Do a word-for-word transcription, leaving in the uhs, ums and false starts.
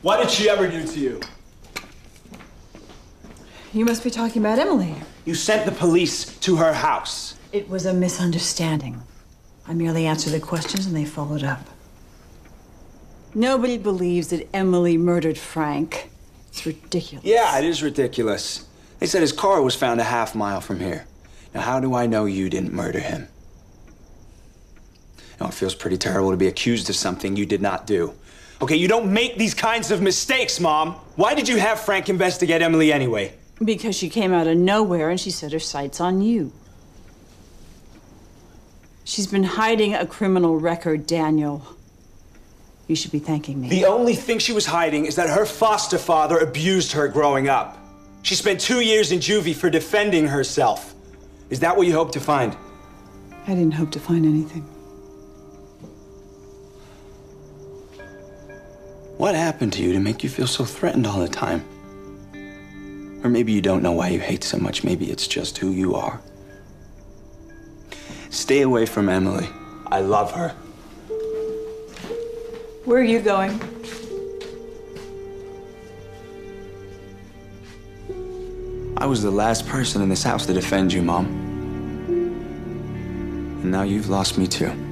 What did she ever do to you? You must be talking about Emily. You sent the police to her house. It was a misunderstanding. I merely answered the questions and they followed up. Nobody believes that Emily murdered Frank. It's ridiculous. Yeah, it is ridiculous. They said his car was found a half mile from here. Now, how do I know you didn't murder him? Now, it feels pretty terrible to be accused of something you did not do. Okay, you don't make these kinds of mistakes, Mom. Why did you have Frank investigate Emily anyway? Because she came out of nowhere and she set her sights on you. She's been hiding a criminal record, Daniel. You should be thanking me. The only thing she was hiding is that her foster father abused her growing up. She spent two years in juvie for defending herself. Is that what you hope to find? I didn't hope to find anything. What happened to you to make you feel so threatened all the time? Or maybe you don't know why you hate so much. Maybe it's just who you are. Stay away from Emily. I love her. Where are you going? I was the last person in this house to defend you, Mom. And now you've lost me too.